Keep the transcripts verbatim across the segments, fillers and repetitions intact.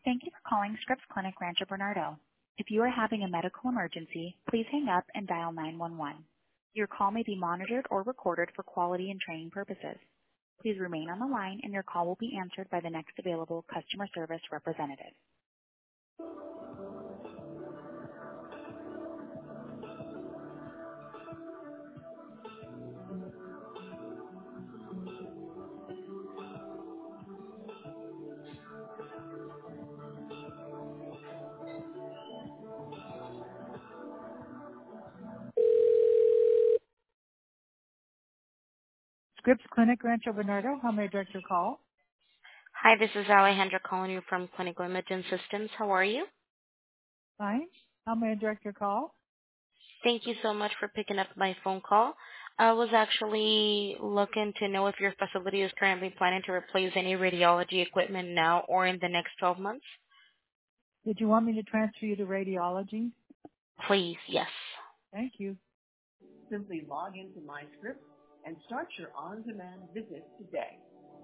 Thank you for calling Scripps Clinic Rancho Bernardo. If you are having a medical emergency, please hang up and dial nine one one. Your call may be monitored or recorded for quality and training purposes. Please remain on the line and your call will be answered by the next available customer service representative. Scripps Clinic Rancho Bernardo, how may I direct your call? Hi, this is Alejandra calling you from Clinical Imaging Systems. How are you? Fine. How may I direct your call? Thank you so much for picking up my phone call. I was actually looking to know if your facility is currently planning to replace any radiology equipment now or in the next twelve months. Did you want me to transfer you to radiology? Please, yes. Thank you. Simply log into MyScript and start your on-demand visit today.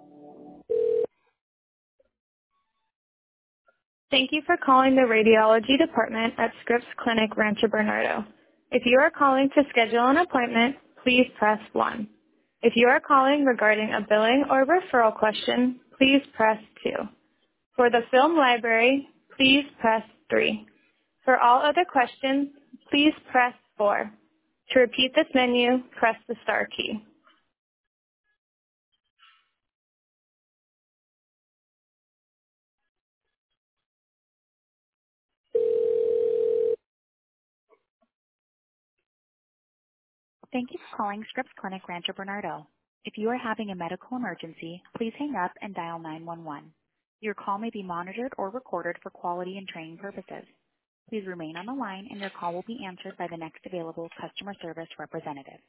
Thank you for calling the radiology department at Scripps Clinic Rancho Bernardo. If you are calling to schedule an appointment, please press one. If you are calling regarding a billing or referral question, please press two. For the film library, please press three. For all other questions, please press four. To repeat this menu, press the star key. Thank you for calling Scripps Clinic Rancho Bernardo. If you are having a medical emergency, please hang up and dial nine one one. Your call may be monitored or recorded for quality and training purposes. Please remain on the line and your call will be answered by the next available customer service representative.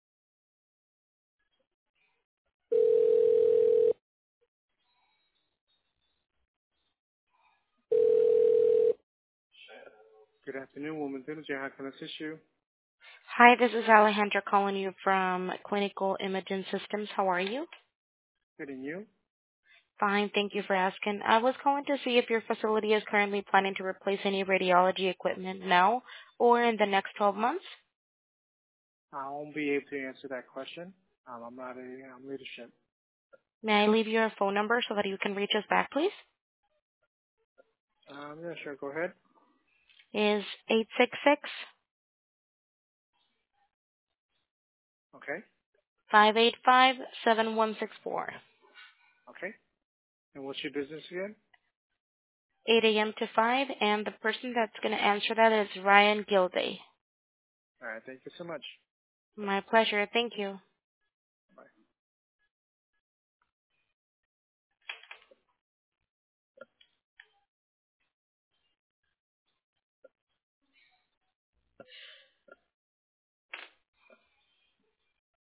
Good afternoon, Women's Imaging. How can I assist you? Hi, this is Alejandra calling you from Clinical Imaging Systems. How are you? Good, and you? Fine, thank you for asking. I was calling to see if your facility is currently planning to replace any radiology equipment now or in the next twelve months. I won't be able to answer that question. Um, I'm not a um, leadership. May I leave your phone number so that you can reach us back, please? Um, yeah, sure. Go ahead. Is eight six six, Okay. five eight five, seven one six four. Okay. And what's your business again? eight a.m. to five, and the person that's going to answer that is Ryan Gilday. All right. Thank you so much. My pleasure. Thank you.